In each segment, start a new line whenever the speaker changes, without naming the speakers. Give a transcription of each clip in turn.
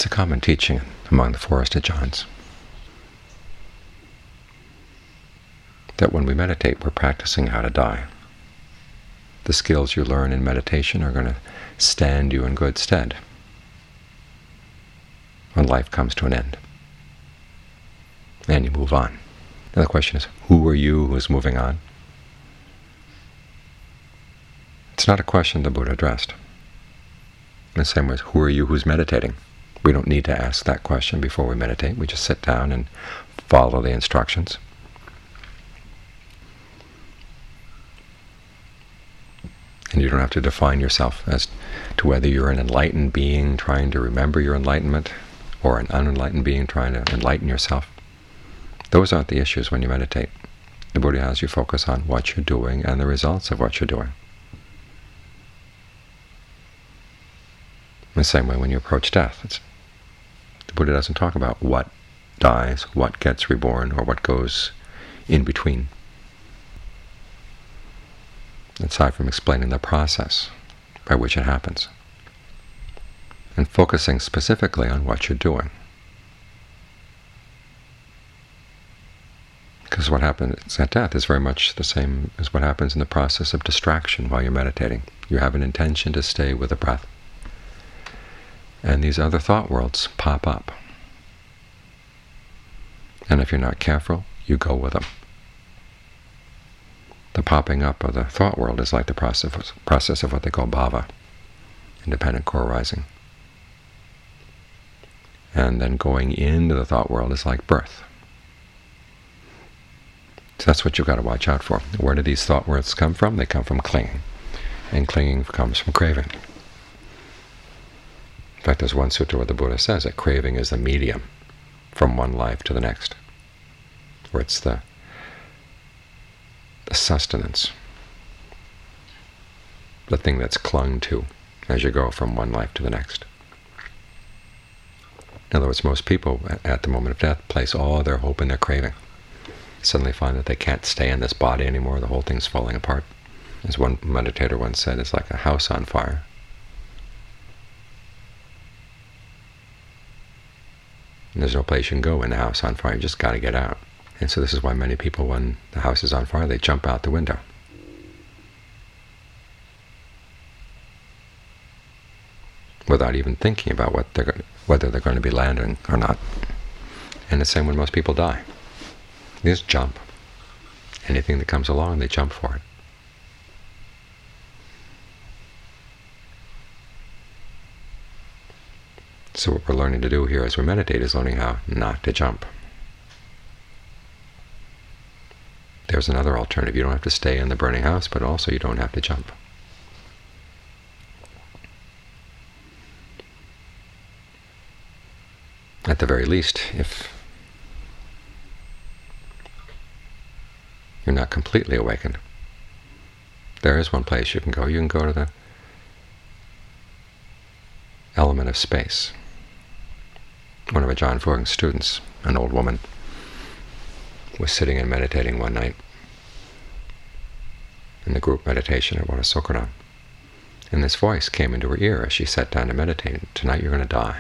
It's a common teaching among the Forest Ajahns that when we meditate, we're practicing how to die. The skills you learn in meditation are going to stand you in good stead when life comes to an end, and you move on. Now the question is, who are you who's moving on? It's not a question the Buddha addressed. In the same way, who are you who's meditating? We don't need to ask that question before we meditate. We just sit down and follow the instructions. And you don't have to define yourself as to whether you're an enlightened being trying to remember your enlightenment or an unenlightened being trying to enlighten yourself. Those aren't the issues when you meditate. The Buddha has you focus on what you're doing and the results of what you're doing. In the same way when you approach death, the Buddha doesn't talk about what dies, what gets reborn, or what goes in between, aside from explaining the process by which it happens, and focusing specifically on what you're doing. Because what happens at death is very much the same as what happens in the process of distraction while you're meditating. You have an intention to stay with the breath, and these other thought worlds pop up. And if you're not careful, you go with them. The popping up of the thought world is like the process of what they call bhava, independent co-arising. And then going into the thought world is like birth. So that's what you've got to watch out for. Where do these thought worlds come from? They come from clinging, and clinging comes from craving. In fact, there's one sutta where the Buddha says that craving is the medium from one life to the next, where it's the sustenance, the thing that's clung to as you go from one life to the next. In other words, most people at the moment of death place all their hope in their craving. Suddenly find that they can't stay in this body anymore, the whole thing's falling apart. As one meditator once said, it's like a house on fire. And there's no place you can go in the house on fire, you just got to get out. And so this is why many people, when the house is on fire, they jump out the window. Without even thinking about whether they're going to be landing or not. And the same when most people die. They just jump. Anything that comes along, they jump for it. So what we're learning to do here as we meditate is learning how not to jump. There's another alternative. You don't have to stay in the burning house, but also you don't have to jump. At the very least, if you're not completely awakened, there is one place you can go. You can go to the element of space. One of Ajahn Fuang's students, an old woman, was sitting and meditating one night in the group meditation at Wat Sokaram. And this voice came into her ear as she sat down to meditate. Tonight you're going to die.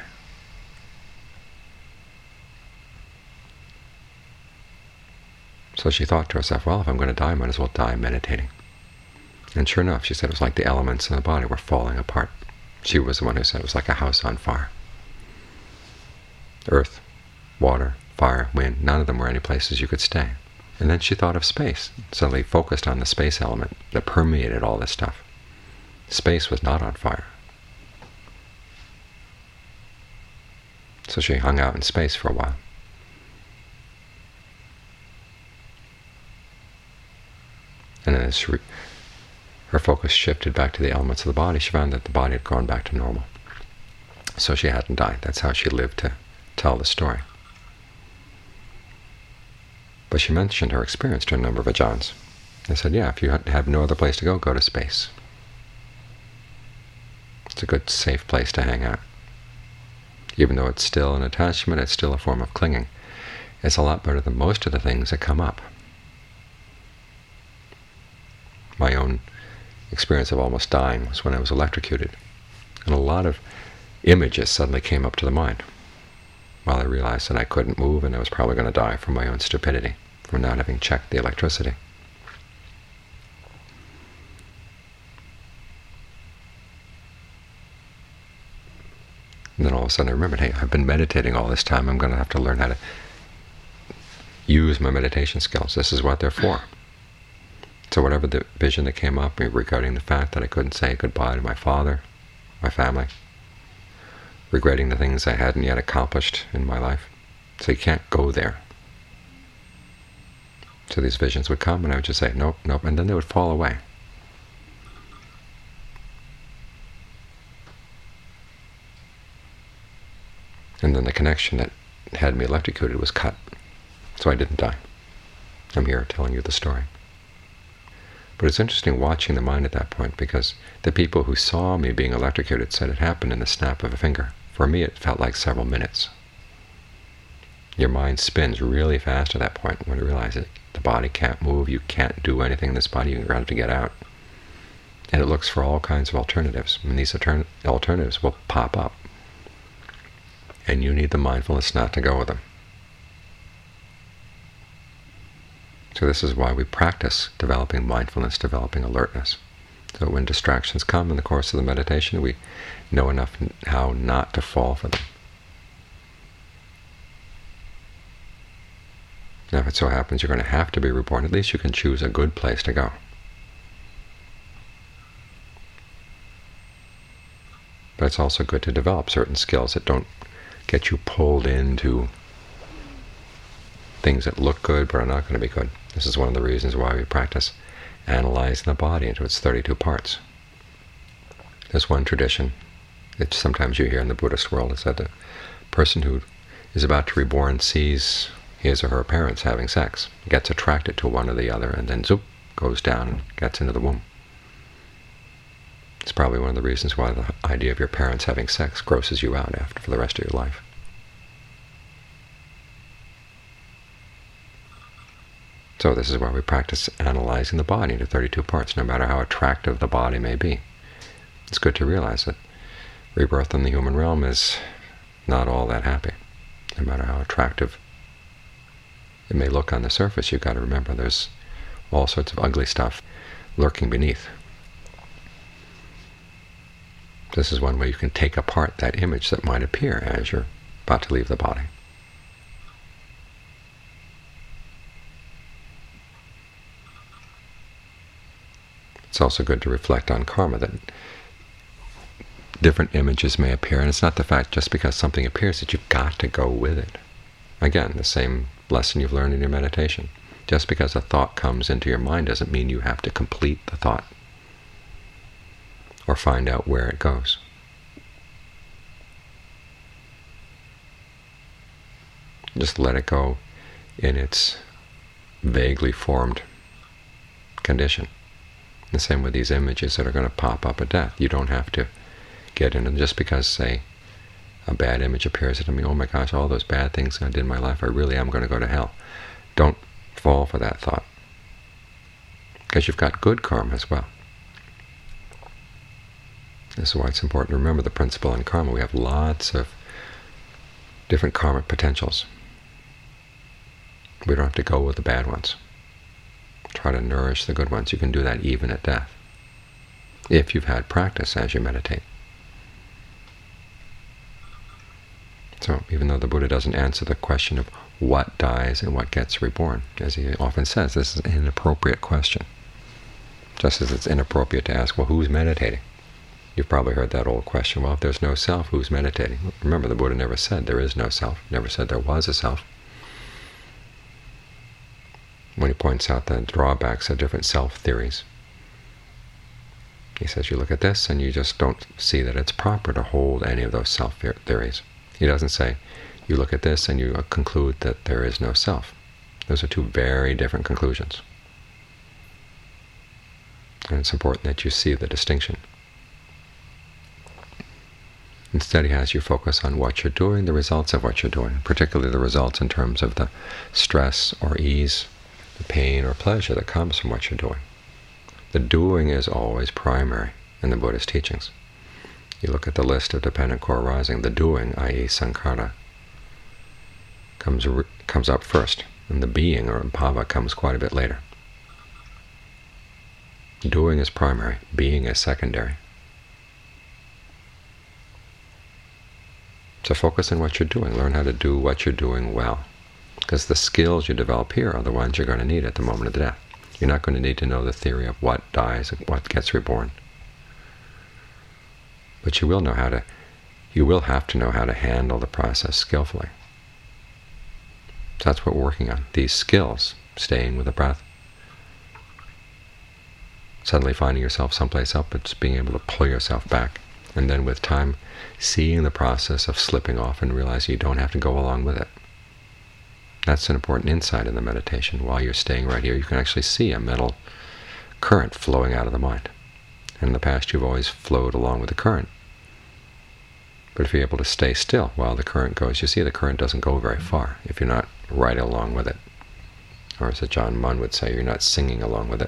So she thought to herself, well, if I'm going to die, I might as well die meditating. And sure enough, she said it was like the elements in the body were falling apart. She was the one who said it was like a house on fire. Earth, water, fire, wind, none of them were any places you could stay. And then she thought of space, suddenly focused on the space element that permeated all this stuff. Space was not on fire. So she hung out in space for a while. And then as her focus shifted back to the elements of the body, she found that the body had gone back to normal. So she hadn't died. That's how she lived to tell the story. But she mentioned her experience to a number of Ajahns. They said, yeah, if you have no other place to go, go to space. It's a good, safe place to hang out. Even though it's still an attachment, it's still a form of clinging. It's a lot better than most of the things that come up. My own experience of almost dying was when I was electrocuted. And a lot of images suddenly came up to the mind. while I realized that I couldn't move and I was probably going to die from my own stupidity, from not having checked the electricity. And then all of a sudden I remembered, hey, I've been meditating all this time. I'm going to have to learn how to use my meditation skills. This is what they're for. So whatever the vision that came up regarding the fact that I couldn't say goodbye to my father, my family, regretting the things I hadn't yet accomplished in my life. So you can't go there. So these visions would come, and I would just say, nope, nope, and then they would fall away. And then the connection that had me electrocuted was cut. So I didn't die. I'm here telling you the story. But it's interesting watching the mind at that point, because the people who saw me being electrocuted said it happened in the snap of a finger. For me, it felt like several minutes. Your mind spins really fast at that point when you realize that the body can't move, you can't do anything in this body, you have to get out. And it looks for all kinds of alternatives, and these alternatives will pop up. And you need the mindfulness not to go with them. So this is why we practice developing mindfulness, developing alertness. So when distractions come in the course of the meditation, we know enough how not to fall for them. Now if it so happens you're going to have to be reborn, at least you can choose a good place to go. But it's also good to develop certain skills that don't get you pulled into things that look good but are not going to be good. This is one of the reasons why we practice analyzing the body into its 32 parts. There's one tradition that sometimes you hear in the Buddhist world, is that the person who is about to be reborn sees his or her parents having sex, gets attracted to one or the other, and then zoop, goes down and gets into the womb. It's probably one of the reasons why the idea of your parents having sex grosses you out for the rest of your life. So this is why we practice analyzing the body into 32 parts, no matter how attractive the body may be. It's good to realize that rebirth in the human realm is not all that happy. No matter how attractive it may look on the surface, you've got to remember there's all sorts of ugly stuff lurking beneath. This is one way you can take apart that image that might appear as you're about to leave the body. It's also good to reflect on karma, that different images may appear, and it's not the fact just because something appears that you've got to go with it. Again, the same lesson you've learned in your meditation. Just because a thought comes into your mind doesn't mean you have to complete the thought or find out where it goes. Just let it go in its vaguely formed condition. The same with these images that are going to pop up at death. You don't have to get into them just because, say, a bad image appears at me. Oh my gosh, all those bad things I did in my life, I really am going to go to hell. Don't fall for that thought, because you've got good karma as well. This is why it's important to remember the principle in karma. We have lots of different karmic potentials. We don't have to go with the bad ones. Try to nourish the good ones. You can do that even at death, if you've had practice as you meditate. So even though the Buddha doesn't answer the question of what dies and what gets reborn, as he often says, this is an inappropriate question. Just as it's inappropriate to ask, well, who's meditating? You've probably heard that old question, well, if there's no self, who's meditating? Remember, the Buddha never said there is no self, never said there was a self. When he points out the drawbacks of different self-theories, he says you look at this and you just don't see that it's proper to hold any of those self-theories. He doesn't say you look at this and you conclude that there is no self. Those are two very different conclusions. And it's important that you see the distinction. Instead, he has you focus on what you're doing, the results of what you're doing, particularly the results in terms of the stress or ease, the pain or pleasure that comes from what you're doing. The doing is always primary in the Buddhist teachings. You look at the list of dependent core arising, the doing, i.e. sankhara, comes up first, and the being, or bhava, comes quite a bit later. Doing is primary, being is secondary. So focus on what you're doing. Learn how to do what you're doing well, because the skills you develop here are the ones you're going to need at the moment of death. You're not going to need to know the theory of what dies and what gets reborn. But you will have to know how to handle the process skillfully. So that's what we're working on, these skills, staying with the breath, suddenly finding yourself someplace up, but just being able to pull yourself back, and then with time, seeing the process of slipping off and realizing you don't have to go along with it. That's an important insight in the meditation. While you're staying right here, you can actually see a mental current flowing out of the mind. And in the past, you've always flowed along with the current. But if you're able to stay still while the current goes, you see the current doesn't go very far if you're not right along with it. Or as Ajaan Mun would say, you're not singing along with it.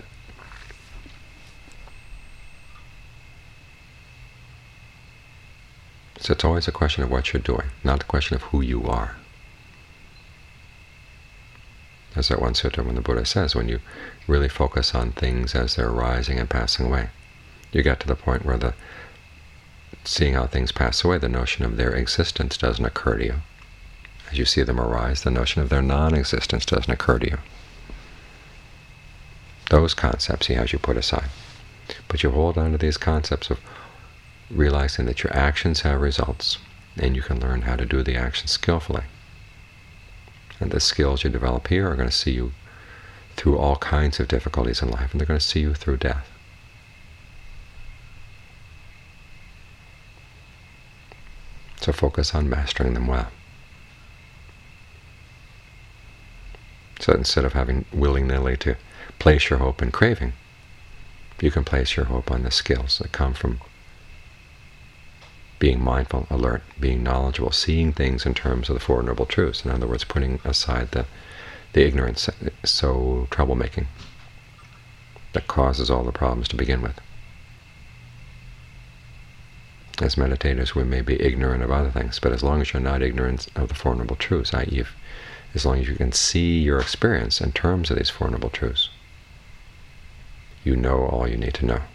So it's always a question of what you're doing, not a question of who you are. As that one sutta when the Buddha says, when you really focus on things as they're arising and passing away, you get to the point where seeing how things pass away, the notion of their existence doesn't occur to you. As you see them arise, the notion of their non-existence doesn't occur to you. Those concepts he has you put aside. But you hold on to these concepts of realizing that your actions have results, and you can learn how to do the actions skillfully. And the skills you develop here are going to see you through all kinds of difficulties in life, and they're going to see you through death. So focus on mastering them well. So instead of having willy-nilly to place your hope in craving, you can place your hope on the skills that come from being mindful, alert, being knowledgeable, seeing things in terms of the Four Noble Truths. In other words, putting aside the ignorance, so troublemaking, that causes all the problems to begin with. As meditators, we may be ignorant of other things, but as long as you're not ignorant of the Four Noble Truths, i.e., as long as you can see your experience in terms of these Four Noble Truths, you know all you need to know.